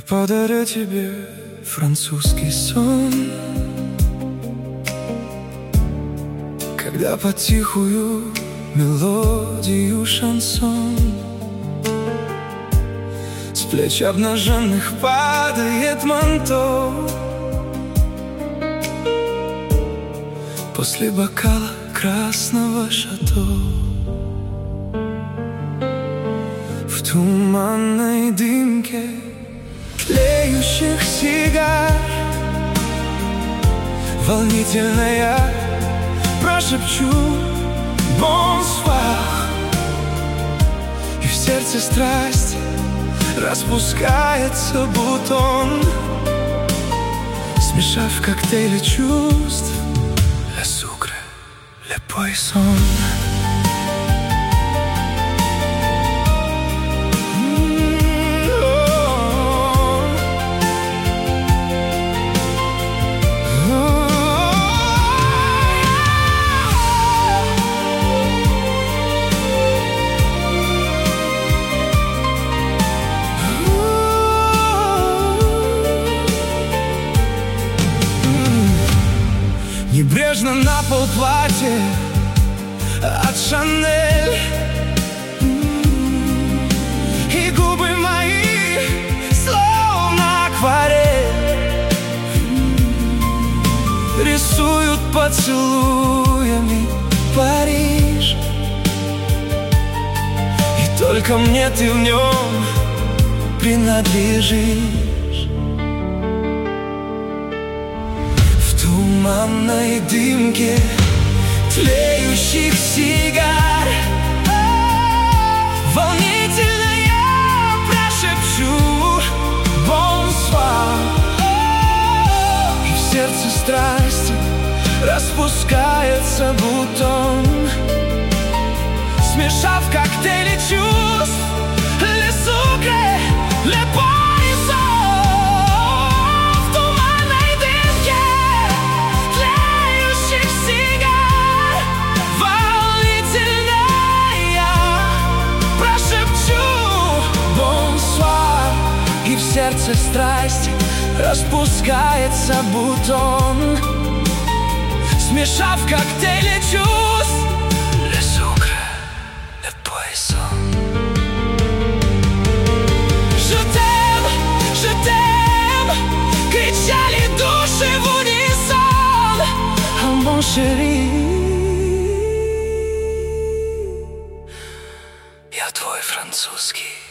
подарю тебе французский сон, когда под тихую мелодию шансон с плеч обнаженных падает манто. После бокала красного шато в туманной дымке тлеющих сигар волнительно я прошепчу бонсуар, и в сердце страсть распускается бутон, смешав коктейли чувств le sucre, le poison. Небрежно на пол платье от Шанель, и губы мои словно акварель рисуют поцелуями Париж, и только мне ты в нем принадлежишь. В туманной дымке тлеющих сигар волнительно я прошепчу бонсуар, и в сердце страсти распускается бутон, смешав коктейли чувств le sucre, le poison. В сердце страсть распускается бутон, смешав коктейли чувств le sucre, le poison. Je t'aime, кричали души в унисон, а mon chéri, я твой французский.